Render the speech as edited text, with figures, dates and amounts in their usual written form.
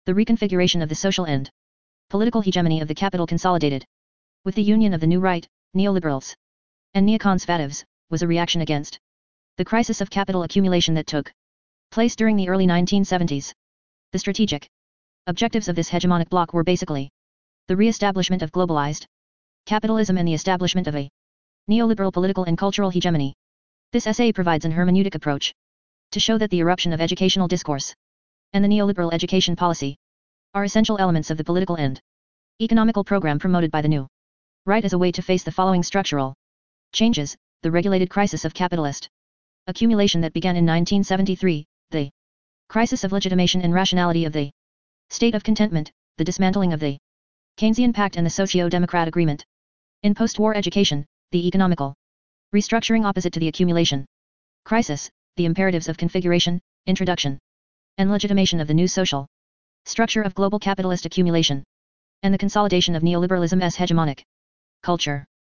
The reconfiguration of the social and political hegemony of the capital consolidated. With the union of the new right, neoliberals, and neoconservatives, was a reaction against the crisis of capital accumulation that took place during the early 1970s. The strategic objectives of this hegemonic bloc were basically the re-establishment of globalized capitalism and the establishment of a neoliberal political and cultural hegemony. This essay provides an hermeneutic approach to show that the eruption of educational discourse and the neoliberal education policy are essential elements of the political and economical program promoted by the new right as a way to face the following structural changes: the regulated crisis of capitalist accumulation that began in 1973, the crisis of legitimation and rationality of the state of contentment, the dismantling of the Keynesian Pact and the socio-democrat agreement. In post-war education, the economical restructuring opposite to the accumulation crisis, the imperatives of configuration, introduction, and legitimation of the new social structure of global capitalist accumulation, and the consolidation of neoliberalism as hegemonic culture.